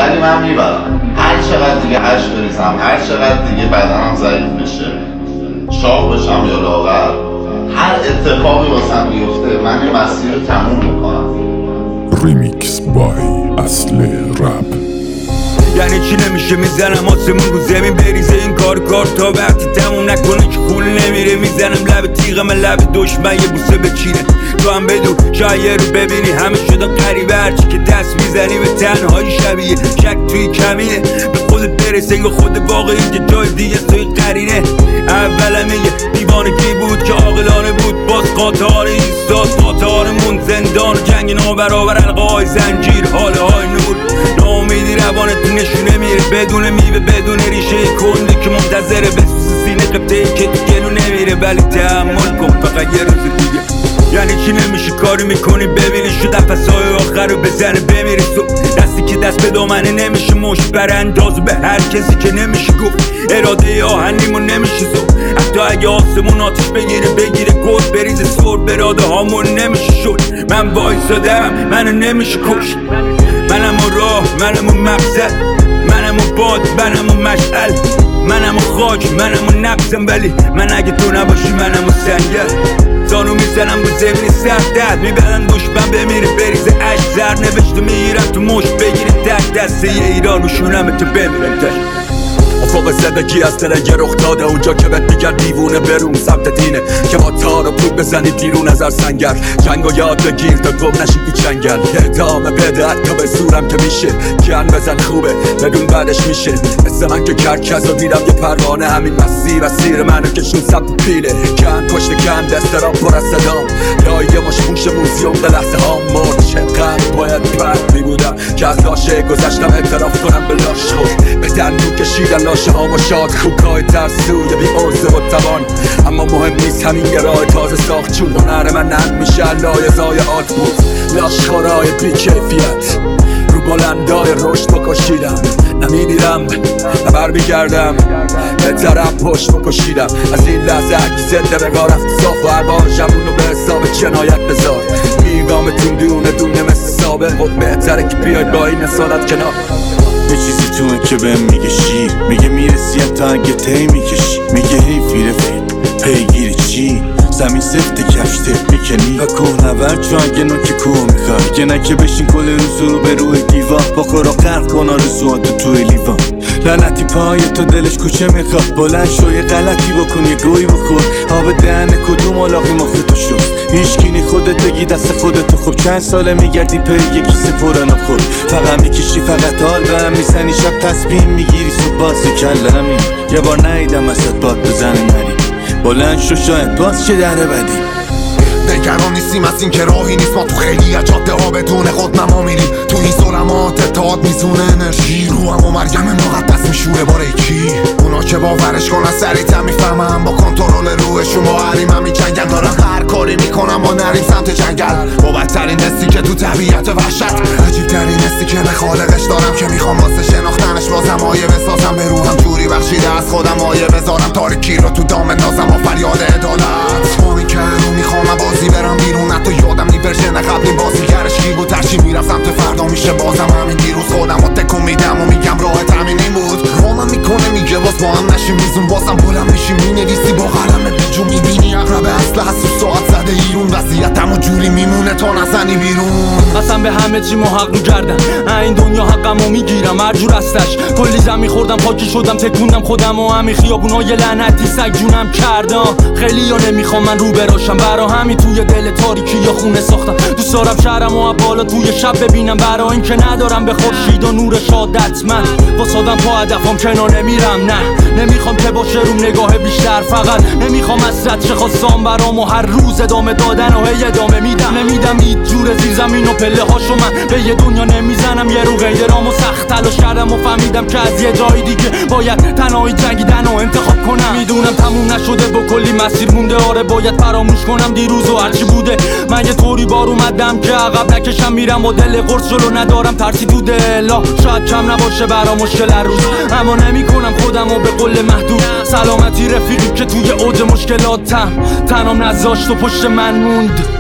ولی من میبرم. هر چقدر دیگه هش بریزم، هر چقدر دیگه بدنم ضعیف بشه، چاق بشم یا لاغر، هر اتفاقی واسم بیفته من این مسیر رو تموم میکنم. ریمیکس بای اصل رپ. یعنی چی نمیشه میزنم آسمون رو زمین بریزه این کار تا وقتی تموم نکنه که خون نمیره. میزنم لب تیغم لب دشمن یه بوسه بچینه. تو هم بدون شاید رو ببینی همه شدم قریبه، هرچی که دست میزنی به تنهایی شبیه شک توی کمینه. به خودت برسه انگار خود واقعی که جای دیگه توی قرینه. اولم یه دیوانگی بود که عاقلانه بود، باز قاطار ایستاد قاطارمون زندان جنگ نابرابر القای زنجیر حاله های نور. ناامیدی روانت نشونه میره بدون میوه بدون ریشه کندی که منتظره بسوز سینه قبطه‌ای که تو گلو نمیره. ولی تحمل کن فقط یه روز دیگه. یعنی چی نمیشه کاری میکنی ببینی شو نفسهای آخر رو بزنه بمیری صبح. دستی که دست به دامنه نمیشه مش برانداز به هر کسی که نمیشه گفت اراده آهنیمون نمیشه زود. حتی اگه آسمون آتش بگیره گل بریزه سر براده هامون نمیشه شد. من وایسادم منو نمیشه کشت. منم و راه منم و مقصد منم و باد منم و مشعل منم و خاک منم و نبزم. ولی من اگه تو نباشی منم و سنگل. زانو میزنم با زمین سردت میبرن دشمن بمیره بریزه عشق زر نوشته میگیرم تو مشت بگیری تک دسته ایران و شونم تو بمیرم تک. افق زندگی از دل یه رخ داده اونجا که بهت میگن دیوونه برون سمت دینه که با تار و پود بزنی بیرون از سنگر. جنگ و یاد بگیر تا گم نشی تو جنگل. ادامه بده حتی به زورم که میشه گن بزن خوبه بدون بعدش میشه. مثل من که کرکز و دیدم یه پروانه همین مسیر منو کشون سمت پیله. گن پشت گن دسترام پر از صدام یا یه مش موش موزیوم به لحظه ها مرد. چقدر باید پرد میبودم که از لاشه گذشتم اعتراف کنم به لاش خود به دندون کشیدن لاشه ها و شاد خوکای ترسوی بی عرضه و توان. اما مهم نیست همین یه راه تازه ساخت چون هنر من نند میشه لایزای آت بود. لاشخورای بی کیفیت رو بلندای رشد بکشیدم نمیدیدم نه برمیگردم بهترم پشت بکشیدم. از این لحظه هرکی زنده بگاه رفت صاف و عرباجمون رو به حساب جنایت بذار. میگامتون دونه مثل سابق و بهتره که بیاید با این اصالت کنار. یه چیزی تو که بهم میگه شیر میگه میرسی تا اگه تی میکشی میگه حیفی رفیق پیگیری چی زمین سفت کفشته میکنی و کوه نورد چون اگه نوک کوه میخوای که نکه بشین کل روز رو به روی دیوان بخور و غرق کن آرزوات توی لیوان. لعنتی پای تو دلش کوچه میخواد بلند شو یه غلطی بکن یه گوی بخور آب دهن کدوم علاقی مخ تو شد هیچکینی خودت بگی دست خودتو. خب چند ساله میگردی پی یه کیسه پرن خود فقط میکشی فقط حال به هم میزنی شب تصمیم میگیری صبح بازی کلمی. یه بار نیدم ازت باد بزنه نری بلند شو شاید باز چه دره بدی. نگران نیستیم از این که راهی نیست ما تو خیلی از جاده ها بدون خود نما میریم. تو این ظلمات اتحاد میزونه انرژی رو هم و مریم مقدس میشوره باره کی. اونا که باورش کنن سریعتر میفهمم با کنترل روحشون با حریمم میجنگن. دارم هر کاری میکنم با نریم سمت جنگل با بدترین حسی که تو طبیعت وحشت. عجیب ترین حسی که به خالقش دارم که میخوام واسه شناختنش بازم آیه بسازم به روحم جوری بخشیده از خودم آیه بذارم تاریکی رو تو دام نازم با فریاد عدالت. همین که رو میخوام بازی برم بیرون حتی یادم نی ورژن قبلی بازیگرش کی بود. هرچی میرم سمت فردا میشه بازم همین دیروز خودم رو تکون میدم و میگم راحت همین این بود. رامم میکنه میگه باز با هم نشیم میزون بازم بلند میشیم مینویسی با قلم بیجو میبینی اقرب اصل هست و ساعت زده ایرون وضعیتم و جوری میمونه تا نزنی بیرون. اصلا به همه چی محق میکردم این دنیا حقمو میگیرم هر جور هستش. کلی زمین خوردم خاکی شدم تکوندم خودم و همین خیابونای لعنتی سگ جونم کردم. خیلی یا نمیخوام من رو براشم برا همین توی دل تاریکی یا خونه ساختم. دوست دارم شهرم و بالا توی شب ببینم برا این که ندارم به خورشید و نور شادت من واسادم پا هدفم کنار نمیرم. نه نمیخوام که باشه روم نگاه بیشتر فقط نمیخوام از رد چه خواستم برام و هر روز ادامه دادن و هی ادامه نمیدم هیچ جور زیر زمین و پله هاشو من به یه دنیا نمیزنم. یه رو غیرام و سخت تلاش کردم و فهمیدم که از یه جای دیگه باید تنهایی جنگیدن و انتخاب کنم. میدونم تموم نشده با کلی مسیر مونده آره باید فراموش کنم دیروز و هرچی بوده. من یه طوری بار اومدم که عقب نکشم میرم با دل قرص جلو ندارم ترسی تو دلا. شاید کم نباشه برا مشکل هر روز اما نمیکنم خودم و به قول محدود. سلامتی رفیقی که توی اوج مشکلاتم تنام نذاشت و پشت من موند.